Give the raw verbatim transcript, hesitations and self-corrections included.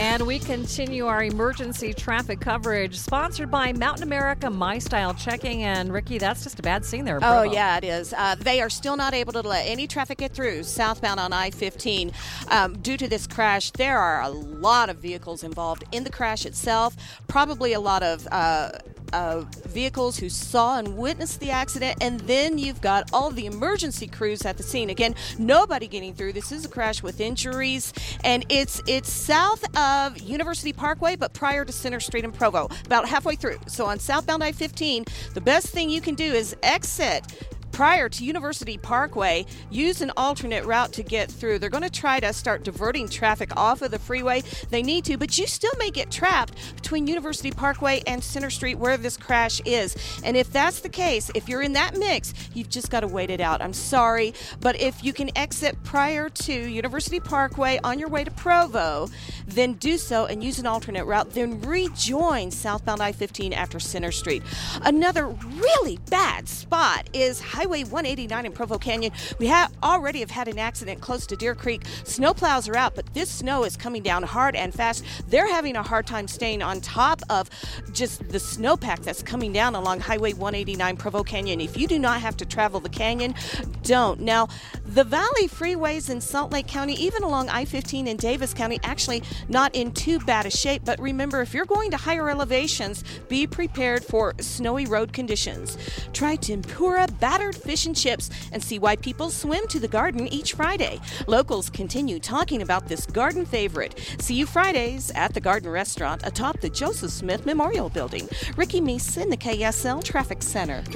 And we continue our emergency traffic coverage, sponsored by Mountain America My Style Checking. And Ricky, that's just a bad scene there. Oh, yeah, it is. Uh, they are still not able to let any traffic get through southbound on I fifteen. Um, due to this crash, there are a lot of vehicles involved in the crash itself, probably a lot of uh, uh, vehicles who saw and witnessed the accident, and then you've got all the emergency crews at the scene. Again, nobody getting through. This is a crash with injuries, and it's it's south of University Parkway, but prior to Center Street in Provo, about halfway through. So on southbound I fifteen, the best thing you can do is exit prior to University Parkway, use an alternate route to get through. They're going to try to start diverting traffic off of the freeway. They need to, but you still may get trapped between University Parkway and Center Street where this crash is. And if that's the case, if you're in that mix, you've just got to wait it out. I'm sorry, but if you can exit prior to University Parkway on your way to Provo, then do so and use an alternate route, then rejoin southbound I fifteen after Center Street. Another really bad spot is Highway one eighty-nine in Provo Canyon. We have already have had an accident close to Deer Creek. Snowplows are out, but this snow is coming down hard and fast. They're having a hard time staying on top of just the snowpack that's coming down along Highway one eighty-nine Provo Canyon. If you do not have to travel the canyon, don't. Now, the Valley freeways in Salt Lake County, even along I fifteen in Davis County, actually not in too bad a shape. But remember, if you're going to higher elevations, be prepared for snowy road conditions. Try tempura, battered fish and chips, and see why people swim to the Garden each Friday. Locals continue talking about this Garden favorite. See you Fridays at the Garden Restaurant atop the Joseph Smith Memorial Building. Ricky Meese in the K S L Traffic Center.